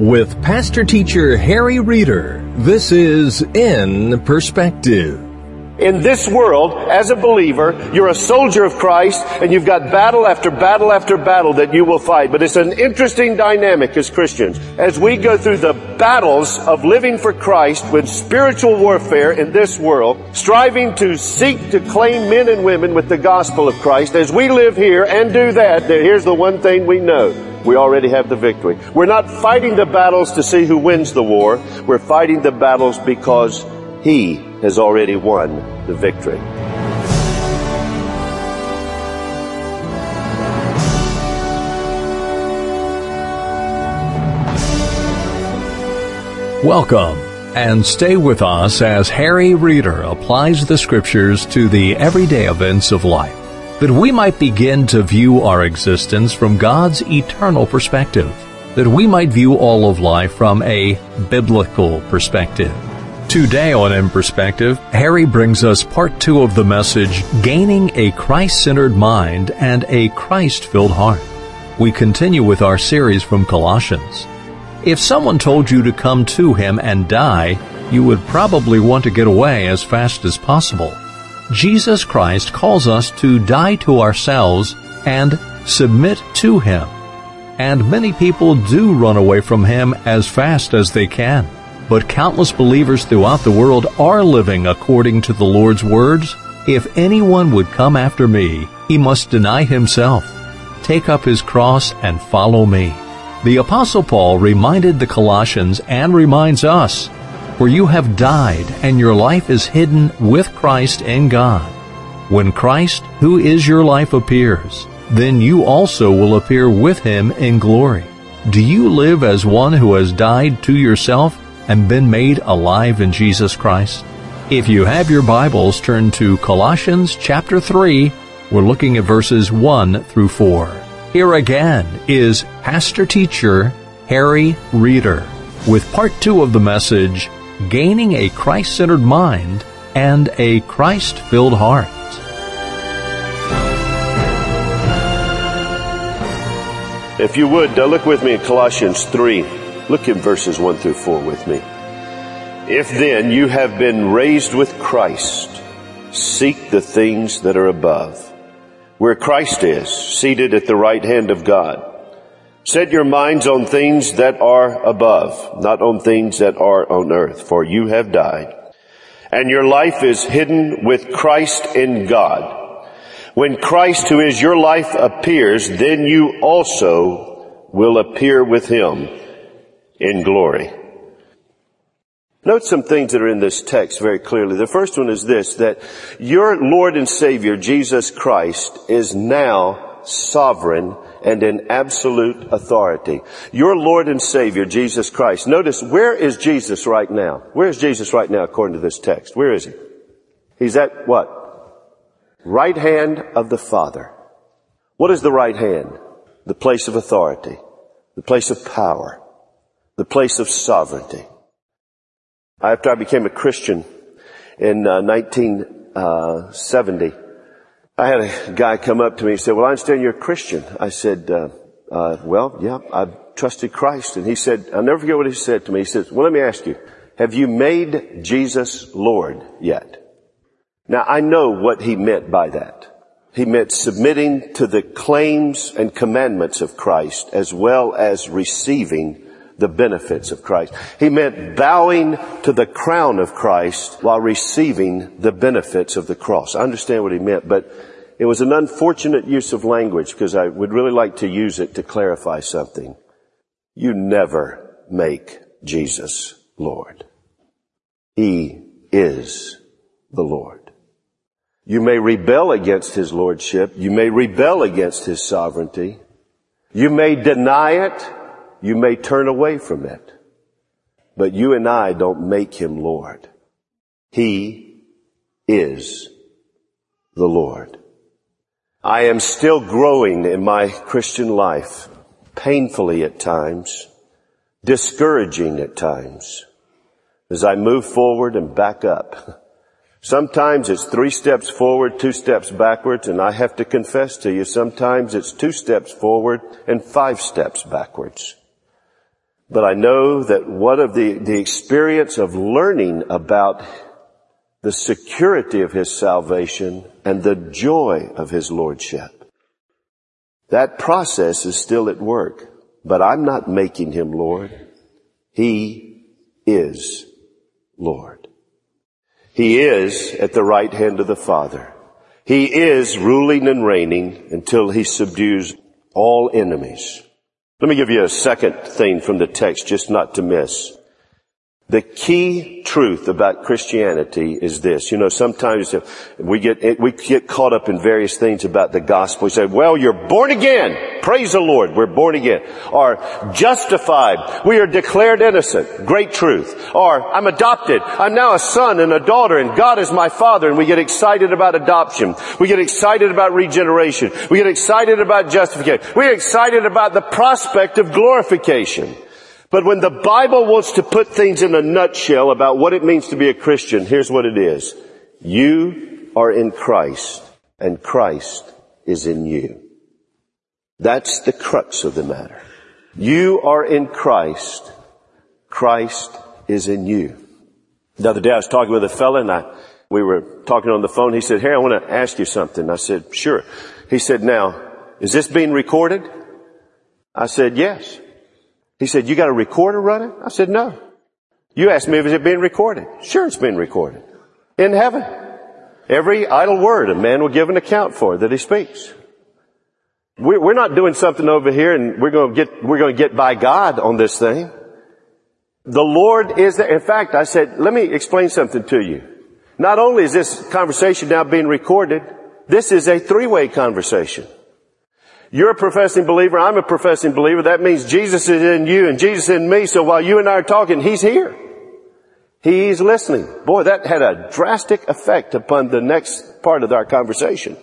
With Pastor Teacher Harry Reeder, this is In Perspective. In this world, as a believer, you're a soldier of Christ, and you've got battle after battle after battle that you will fight. But it's an interesting dynamic as Christians. As we go through the battles of living for Christ with spiritual warfare in this world, striving to seek to claim men and women with the gospel of Christ, as we live here and do that, here's the one thing we know. We already have the victory. We're not fighting the battles to see who wins the war. We're fighting the battles because He has already won the victory. Welcome, and stay with us as Harry Reeder applies the Scriptures to the everyday events of life, that we might begin to view our existence from God's eternal perspective, that we might view all of life from a biblical perspective. Today on In Perspective, Harry brings us part 2 of the message, Gaining a Christ-Centered Mind and a Christ-Filled Heart. We continue with our series from Colossians. If someone told you to come to him and die, you would probably want to get away as fast as possible. Jesus Christ calls us to die to ourselves and submit to Him. And many people do run away from Him as fast as they can. But countless believers throughout the world are living according to the Lord's words. If anyone would come after me, he must deny himself, take up his cross, and follow me. The Apostle Paul reminded the Colossians and reminds us, for you have died, and your life is hidden with Christ in God. When Christ, who is your life, appears, then you also will appear with Him in glory. Do you live as one who has died to yourself and been made alive in Jesus Christ? If you have your Bibles, turn to Colossians chapter 3. We're looking at verses 1 through 4. Here again is Pastor Teacher Harry Reeder with part 2 of the message, Gaining a Christ-Centered Mind and a Christ-Filled Heart. If you would, look with me in Colossians 3. Look in verses 1 through 4 with me. If then you have been raised with Christ, seek the things that are above, where Christ is, seated at the right hand of God. Set your minds on things that are above, not on things that are on earth, for you have died, and your life is hidden with Christ in God. When Christ, who is your life, appears, then you also will appear with Him in glory. Note some things that are in this text very clearly. The first one is this, that your Lord and Savior, Jesus Christ, is now sovereign and in absolute authority. Your Lord and Savior, Jesus Christ. Notice, where is Jesus right now? Where is Jesus right now according to this text? Where is He? He's at what? Right hand of the Father. What is the right hand? The place of authority, the place of power, the place of sovereignty. After I became a Christian in 1970, I had a guy come up to me and said, well, I understand you're a Christian. I said, well, yeah, I've trusted Christ. And he said, I'll never forget what he said to me. He said, well, let me ask you, have you made Jesus Lord yet? Now, I know what he meant by that. He meant submitting to the claims and commandments of Christ as well as receiving the benefits of Christ. He meant bowing to the crown of Christ while receiving the benefits of the cross. I understand what he meant, but it was an unfortunate use of language because I would really like to use it to clarify something. You never make Jesus Lord. He is the Lord. You may rebel against His lordship. You may rebel against His sovereignty. You may deny it. You may turn away from it, but you and I don't make Him Lord. He is the Lord. I am still growing in my Christian life, painfully at times, discouraging at times, as I move forward and back up. Sometimes it's 3 steps forward, 2 steps backwards, and I have to confess to you, sometimes it's 2 steps forward and 5 steps backwards. But I know that one of the experience of learning about the security of His salvation and the joy of His Lordship, that process is still at work. But I'm not making Him Lord. He is Lord. He is at the right hand of the Father. He is ruling and reigning until He subdues all enemies. Let me give you a second thing from the text just not to miss. The key truth about Christianity is this. You know, sometimes we get caught up in various things about the gospel. We say, well, you're born again. Praise the Lord. We're born again. Or justified. We are declared innocent. Great truth. Or I'm adopted. I'm now a son and a daughter and God is my Father. And we get excited about adoption. We get excited about regeneration. We get excited about justification. We get excited about the prospect of glorification. But when the Bible wants to put things in a nutshell about what it means to be a Christian, here's what it is. You are in Christ, and Christ is in you. That's the crux of the matter. You are in Christ. Christ is in you. The other day I was talking with a fella, and we were talking on the phone. He said, "Harry, I want to ask you something." I said, "Sure." He said, "Now, is this being recorded?" I said, "Yes." He said, "You got a recorder running?" I said, "No." "You asked me if it's being recorded." "Sure, it's being recorded. In heaven. Every idle word a man will give an account for that he speaks." We're not doing something over here and we're going to get by God on this thing. The Lord is there. In fact, I said, let me explain something to you. Not only is this conversation now being recorded, this is a three-way conversation. You're a professing believer. I'm a professing believer. That means Jesus is in you and Jesus in me. So while you and I are talking, He's here. He's listening. Boy, that had a drastic effect upon the next part of our conversation.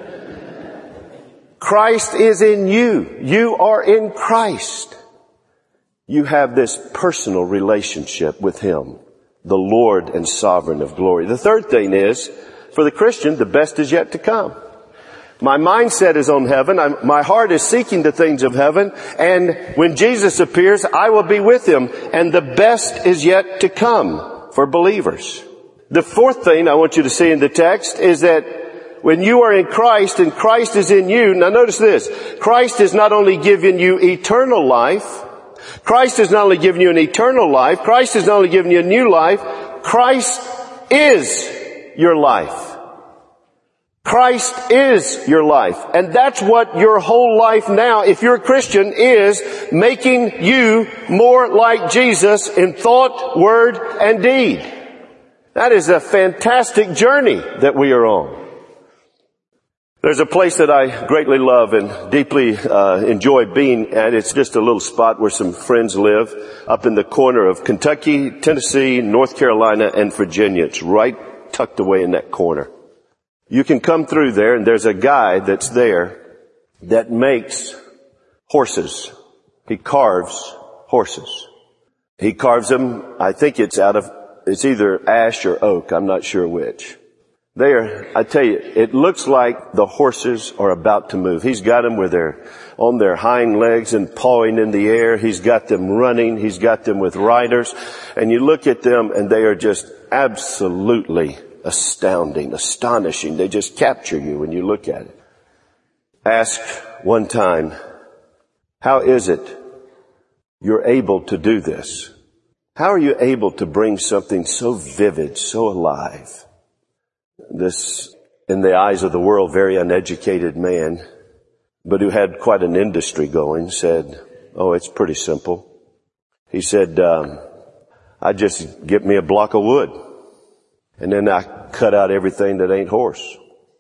Christ is in you. You are in Christ. You have this personal relationship with Him, the Lord and Sovereign of glory. The third thing is, for the Christian, the best is yet to come. My mindset is on heaven. My heart is seeking the things of heaven. And when Jesus appears, I will be with Him. And the best is yet to come for believers. The fourth thing I want you to see in the text is that when you are in Christ and Christ is in you, now notice this, Christ is not only giving you eternal life, Christ is not only giving you an eternal life, Christ is not only giving you a new life, Christ is your life. Christ is your life. And that's what your whole life now, if you're a Christian, is making you more like Jesus in thought, word, and deed. That is a fantastic journey that we are on. There's a place that I greatly love and deeply enjoy being at. It's just a little spot where some friends live up in the corner of Kentucky, Tennessee, North Carolina, and Virginia. It's right tucked away in that corner. You can come through there and there's a guy that's there that makes horses. He carves horses. He carves them, I think it's either ash or oak. I'm not sure which. I tell you, it looks like the horses are about to move. He's got them on their hind legs and pawing in the air. He's got them running. He's got them with riders. And you look at them and they are just absolutely astounding, astonishing. They just capture you when you look at it. Asked one time, how is it you're able to do this? How are you able to bring something so vivid, so alive? This, in the eyes of the world, very uneducated man, but who had quite an industry going, said, "Oh, it's pretty simple." He said, "I just get me a block of wood, and then I cut out everything that ain't horse."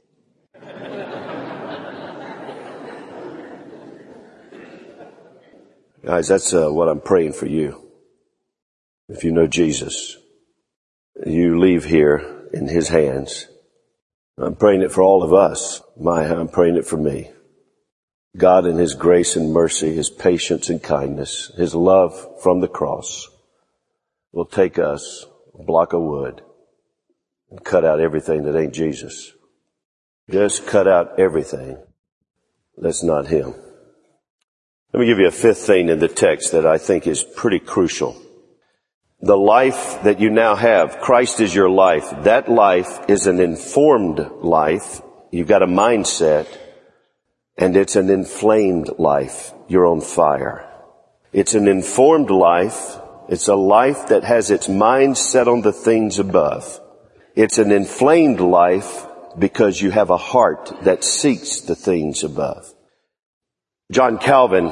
Guys, that's what I'm praying for you. If you know Jesus, you leave here in His hands. I'm praying it for all of us. I'm praying it for me. God in His grace and mercy, His patience and kindness, His love from the cross will take us a block of wood and cut out everything that ain't Jesus. Just cut out everything that's not Him. Let me give you a fifth thing in the text that I think is pretty crucial. The life that you now have, Christ is your life. That life is an informed life. You've got a mindset, and it's an inflamed life. You're on fire. It's an informed life. It's a life that has its mind set on the things above. It's an inflamed life because you have a heart that seeks the things above. John Calvin,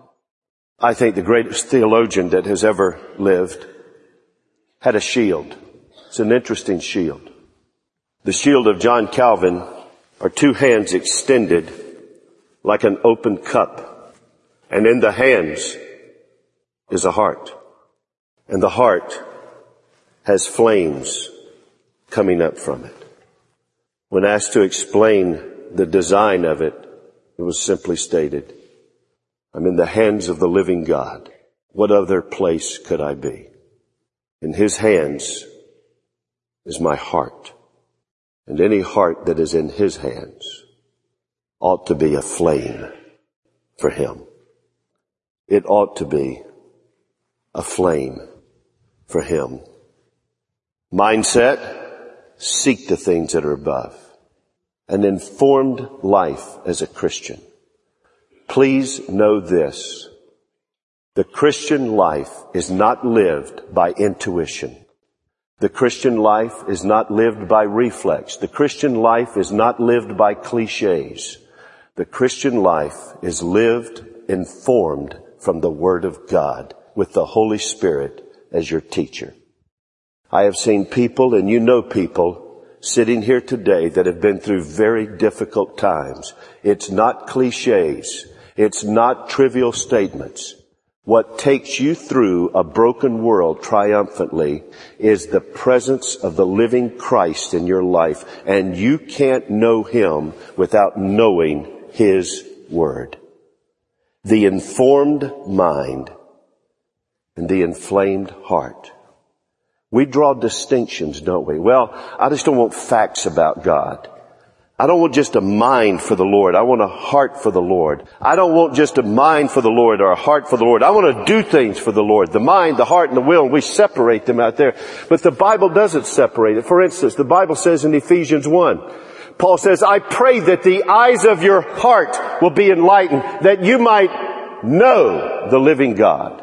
I think the greatest theologian that has ever lived, had a shield. It's an interesting shield. The shield of John Calvin are two hands extended like an open cup. And in the hands is a heart. And the heart has flames coming up from it. When asked to explain the design of it, it was simply stated, I'm in the hands of the living God. What other place could I be? In His hands is my heart. And any heart that is in His hands ought to be a flame for Him. It ought to be a flame for Him. Mindset, seek the things that are above. An informed life as a Christian. Please know this. The Christian life is not lived by intuition. The Christian life is not lived by reflex. The Christian life is not lived by cliches. The Christian life is lived informed from the Word of God with the Holy Spirit as your teacher. I have seen people, and you know people, sitting here today that have been through very difficult times. It's not cliches. It's not trivial statements. What takes you through a broken world triumphantly is the presence of the living Christ in your life. And you can't know Him without knowing His Word. The informed mind and the inflamed heart. We draw distinctions, don't we? Well, I just don't want facts about God. I don't want just a mind for the Lord. I want a heart for the Lord. I don't want just a mind for the Lord or a heart for the Lord. I want to do things for the Lord. The mind, the heart, and the will, and we separate them out there. But the Bible doesn't separate it. For instance, the Bible says in Ephesians 1, Paul says, I pray that the eyes of your heart will be enlightened, that you might know the living God.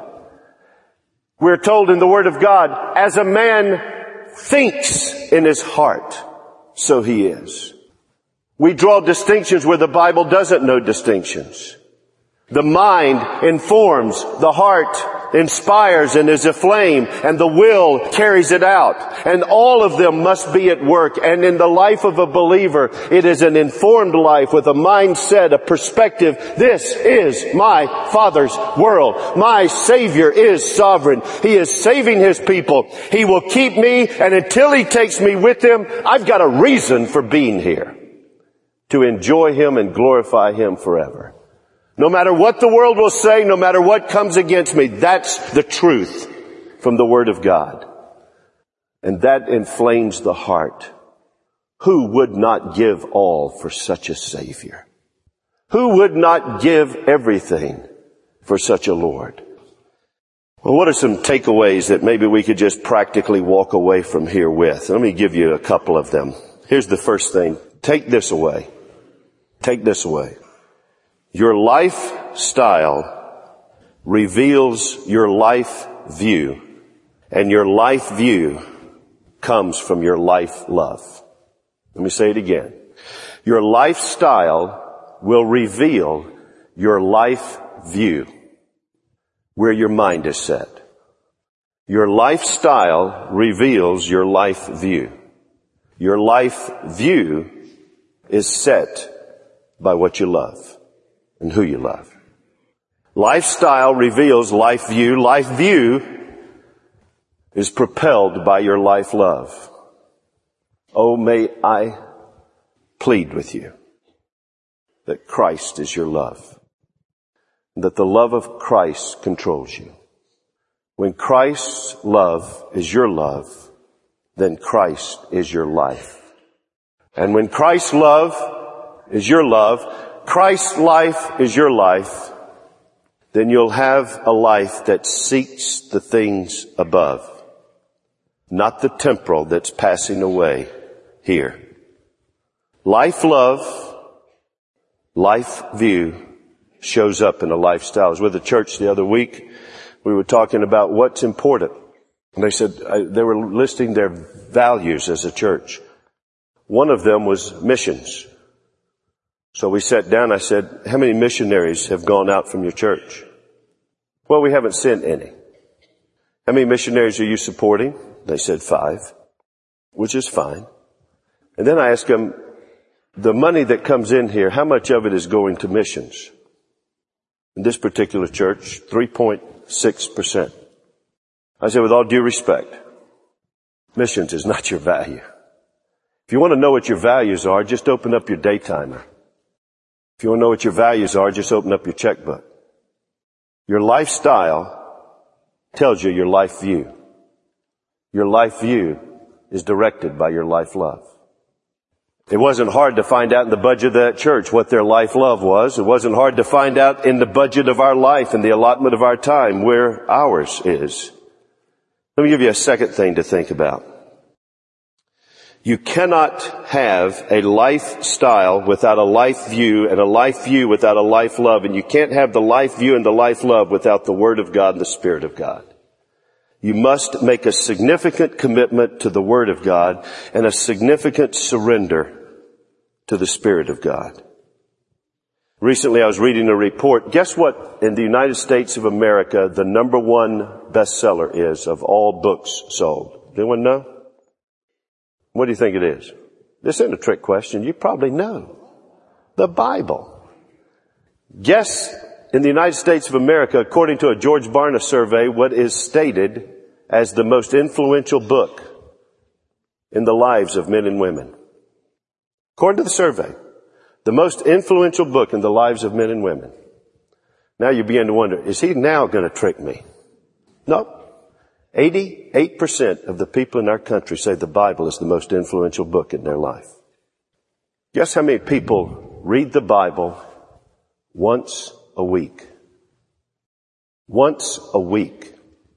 We're told in the Word of God, as a man thinks in his heart, so he is. We draw distinctions where the Bible doesn't know distinctions. The mind informs, the heart inspires and is aflame, and the will carries it out. And all of them must be at work. And in the life of a believer, it is an informed life with a mindset, a perspective. This is my Father's world. My Savior is sovereign. He is saving His people. He will keep me, and until He takes me with Him, I've got a reason for being here. To enjoy Him and glorify Him forever. No matter what the world will say, no matter what comes against me, that's the truth from the Word of God. And that inflames the heart. Who would not give all for such a Savior? Who would not give everything for such a Lord? Well, what are some takeaways that maybe we could just practically walk away from here with? Let me give you a couple of them. Here's the first thing. Take this away. Take this away. Your lifestyle reveals your life view, and your life view comes from your life love. Let me say it again. Your lifestyle will reveal your life view, where your mind is set. Your lifestyle reveals your life view. Your life view is set by what you love and who you love. Lifestyle reveals life view. Life view is propelled by your life love. Oh, may I plead with you that Christ is your love, and that the love of Christ controls you. When Christ's love is your love, then Christ is your life. And when Christ's love is your love, Christ's life is your life, then you'll have a life that seeks the things above, not the temporal that's passing away here. Life love, life view shows up in a lifestyle. I was with the church the other week. We were talking about what's important. And they said, they were listing their values as a church. One of them was missions. So we sat down. I said, how many missionaries have gone out from your church? Well, we haven't sent any. How many missionaries are you supporting? They said 5, which is fine. And then I asked them, the money that comes in here, how much of it is going to missions? In this particular church, 3.6%. I said, with all due respect, missions is not your value. If you want to know what your values are, just open up your daytimer. If you want to know what your values are, just open up your checkbook. Your lifestyle tells you your life view. Your life view is directed by your life love. It wasn't hard to find out in the budget of that church what their life love was. It wasn't hard to find out in the budget of our life and the allotment of our time where ours is. Let me give you a second thing to think about. You cannot have a lifestyle without a life view and a life view without a life love. And you can't have the life view and the life love without the Word of God and the Spirit of God. You must make a significant commitment to the Word of God and a significant surrender to the Spirit of God. Recently I was reading a report. Guess what in the United States of America the number one bestseller is of all books sold? Does anyone know? What do you think it is? This isn't a trick question. You probably know. The Bible. Guess in the United States of America, according to a George Barna survey, what is stated as the most influential book in the lives of men and women. According to the survey, the most influential book in the lives of men and women. Now you begin to wonder, is he now going to trick me? No. 88% of the people in our country say the Bible is the most influential book in their life. Guess how many people read the Bible once a week? Once a week.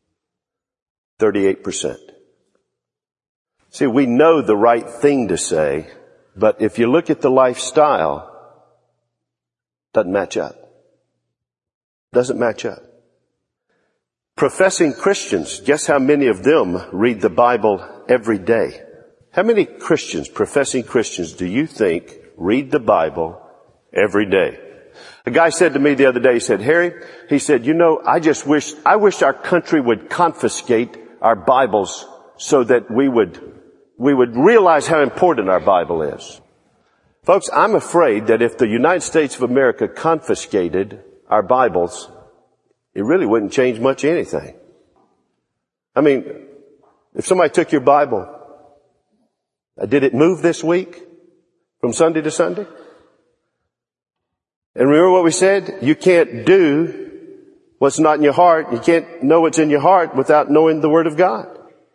38%. See, we know the right thing to say, but if you look at the lifestyle, it doesn't match up. Doesn't match up. Professing Christians, guess how many of them read the Bible every day? How many Christians, professing Christians, do you think read the Bible every day? A guy said to me the other day, he said, Harry, he said, you know, I wish our country would confiscate our Bibles so that we would realize how important our Bible is. Folks, I'm afraid that if the United States of America confiscated our Bibles, it really wouldn't change much anything. I mean, if somebody took your Bible, did it move this week from Sunday to Sunday? And remember what we said? You can't do what's not in your heart. You can't know what's in your heart without knowing the Word of God.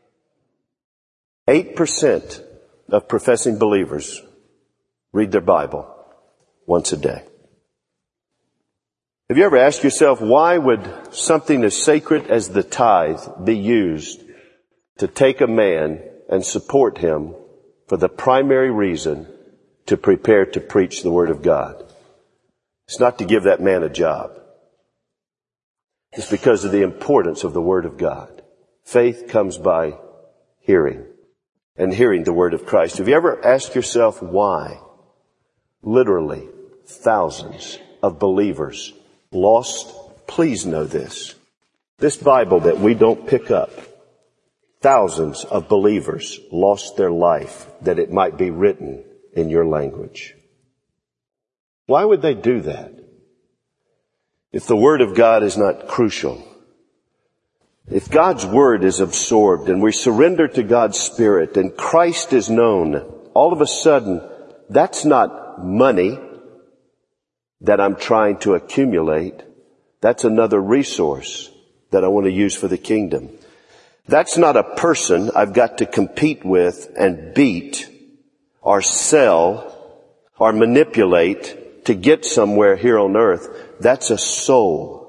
8% of professing believers read their Bible once a day. Have you ever asked yourself, why would something as sacred as the tithe be used to take a man and support him for the primary reason to prepare to preach the Word of God? It's not to give that man a job. It's because of the importance of the Word of God. Faith comes by hearing, and hearing the Word of Christ. Have you ever asked yourself why literally thousands of believers lost? Please know this. This Bible that we don't pick up, thousands of believers lost their life that it might be written in your language. Why would they do that? If the Word of God is not crucial, if God's Word is absorbed and we surrender to God's Spirit and Christ is known, all of a sudden, that's not money that I'm trying to accumulate. That's another resource that I want to use for the kingdom. That's not a person I've got to compete with and beat or sell or manipulate to get somewhere here on earth. That's a soul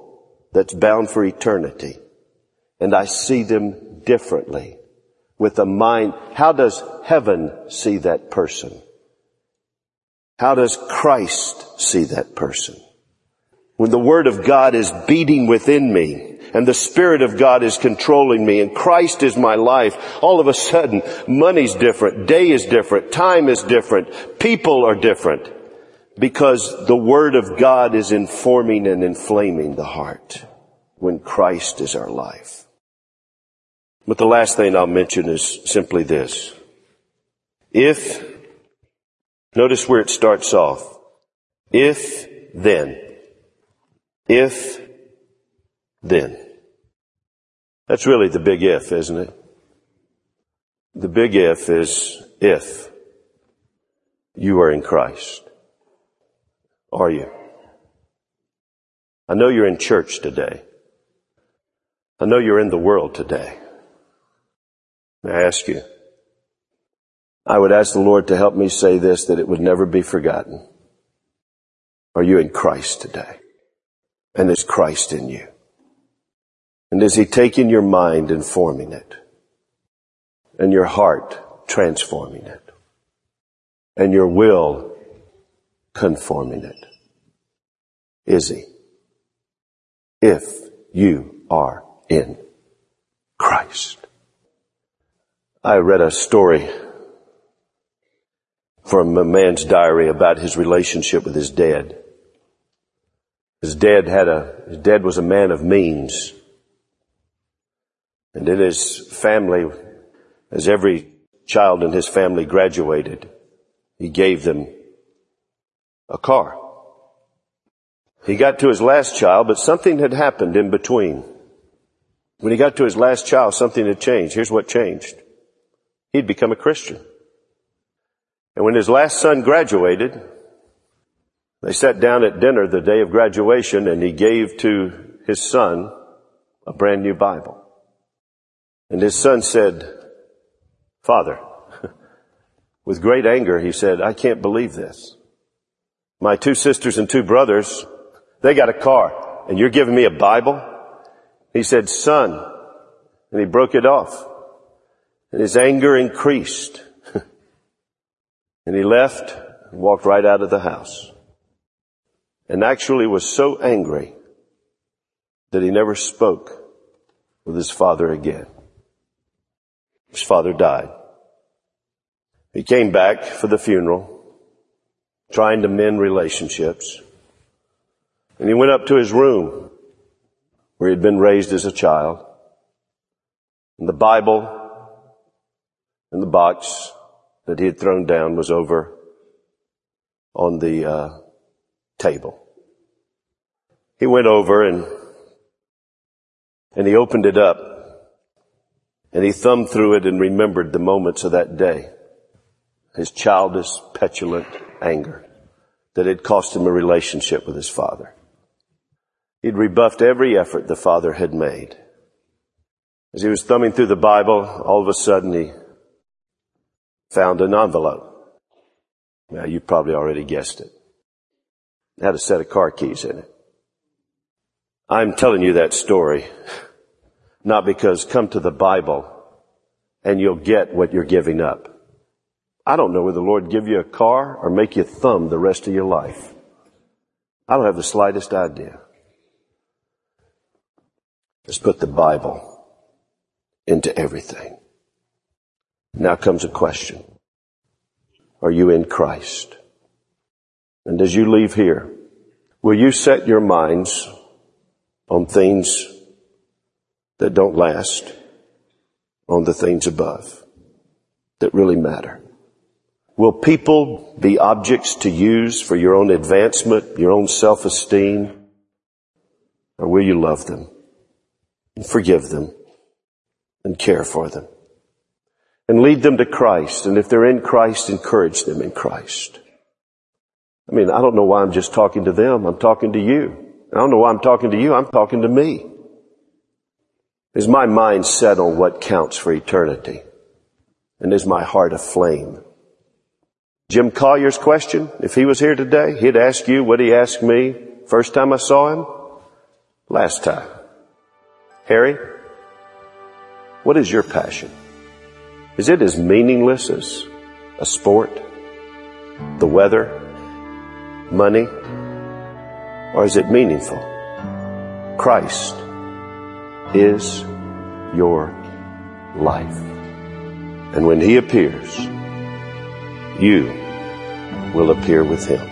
that's bound for eternity, and I see them differently with a mind. How does heaven see that person? How does Christ see that person? When the Word of God is beating within me and the Spirit of God is controlling me and Christ is my life, all of a sudden money's different, day is different, time is different, people are different, because the Word of God is informing and inflaming the heart when Christ is our life. But the last thing I'll mention is simply this. Notice where it starts off. If then. That's really the big if, isn't it? The big if is if you are in Christ. Are you? I know you're in church today. I know you're in the world today. May I ask you? I would ask the Lord to help me say this, that it would never be forgotten. Are you in Christ today? And is Christ in you? And is He taking your mind and forming it? And your heart transforming it? And your will conforming it? Is He? If you are in Christ. I read a story from a man's diary about his relationship with his dad. His dad was a man of means. And in his family, as every child in his family graduated, he gave them a car. He got to his last child, but something had happened in between. When he got to his last child, something had changed. Here's what changed. He'd become a Christian. And when his last son graduated, they sat down at dinner the day of graduation, and he gave to his son a brand new Bible. And his son said, "Father," with great anger, he said, "I can't believe this. My 2 sisters and 2 brothers, they got a car, and you're giving me a Bible?" He said, "Son," and he broke it off. And his anger increased. And he left and walked right out of the house. And actually was so angry that he never spoke with his father again. His father died. He came back for the funeral, trying to mend relationships. And he went up to his room where he had been raised as a child. And the Bible and the box that he had thrown down was over on the table. He went over and he opened it up, and he thumbed through it and remembered the moments of that day. His childish, petulant anger that had cost him a relationship with his father. He'd rebuffed every effort the father had made. As he was thumbing through the Bible, all of a sudden he found an envelope. Now, you probably already guessed it. It had a set of car keys in it. I'm telling you that story not because come to the Bible and you'll get what you're giving up. I don't know whether the Lord give you a car or make you thumb the rest of your life. I don't have the slightest idea. Let's put the Bible into everything. Now comes a question. Are you in Christ? And as you leave here, will you set your minds on things that don't last, on the things above that really matter? Will people be objects to use for your own advancement, your own self-esteem? Or will you love them and forgive them and care for them and lead them to Christ? And if they're in Christ, encourage them in Christ. I mean, I don't know why I'm just talking to them. I'm talking to you. I don't know why I'm talking to you. I'm talking to me. Is my mind set on what counts for eternity? And is my heart aflame? Jim Collier's question, if he was here today, he'd ask you what he asked me first time I saw him. Last time. Harry, what is your passion? Is it as meaningless as a sport, the weather, money, or is it meaningful? Christ is your life. And when He appears, you will appear with Him.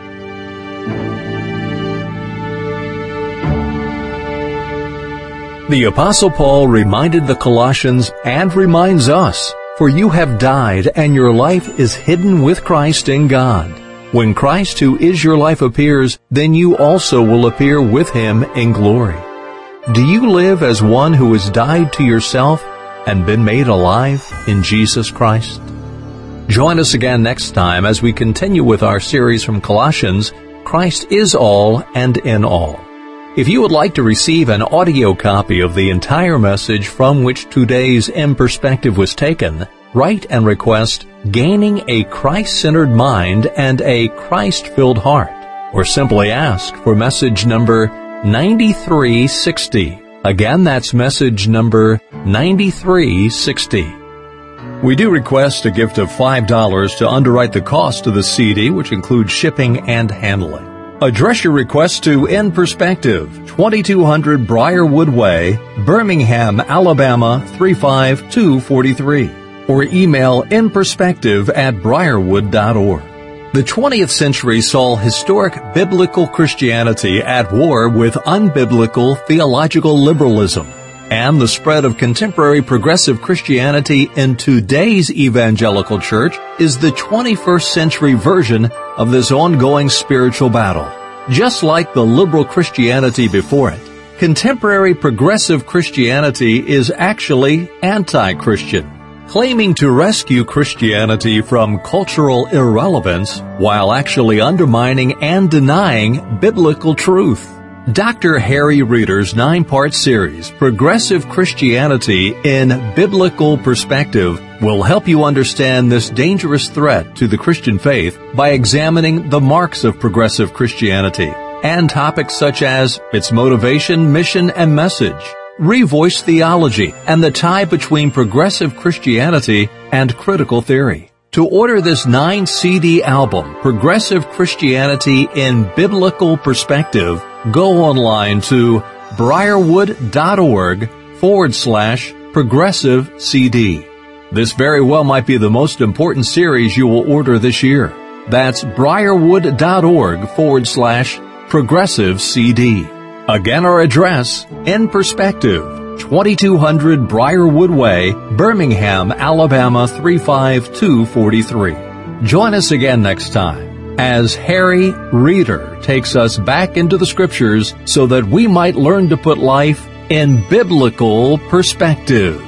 The Apostle Paul reminded the Colossians and reminds us, "For you have died, and your life is hidden with Christ in God. When Christ, who is your life, appears, then you also will appear with Him in glory." Do you live as one who has died to yourself and been made alive in Jesus Christ? Join us again next time as we continue with our series from Colossians, Christ is all and in all. If you would like to receive an audio copy of the entire message from which today's In Perspective was taken, write and request Gaining a Christ-Centered Mind and a Christ-Filled Heart, or simply ask for message number 9360. Again, that's message number 9360. We do request a gift of $5 to underwrite the cost of the CD, which includes shipping and handling. Address your request to In Perspective, 2200 Briarwood Way, Birmingham, Alabama 35243, or email inperspective@briarwood.org. The 20th century saw historic biblical Christianity at war with unbiblical theological liberalism, and the spread of contemporary progressive Christianity in today's evangelical church is the 21st century version of this ongoing spiritual battle. Just like the liberal Christianity before it, contemporary progressive Christianity is actually anti-Christian, claiming to rescue Christianity from cultural irrelevance while actually undermining and denying biblical truth. Dr. Harry Reeder's 9-part series, Progressive Christianity in Biblical Perspective, will help you understand this dangerous threat to the Christian faith by examining the marks of progressive Christianity and topics such as its motivation, mission, and message, revoice theology, and the tie between progressive Christianity and critical theory. To order this 9-CD album, Progressive Christianity in Biblical Perspective, go online to briarwood.org/progressive CD. This very well might be the most important series you will order this year. That's briarwood.org/progressive CD. Again, our address, In Perspective, 2200 Briarwood Way, Birmingham, Alabama 35243. Join us again next time as Harry Reeder takes us back into the Scriptures so that we might learn to put life in biblical perspective.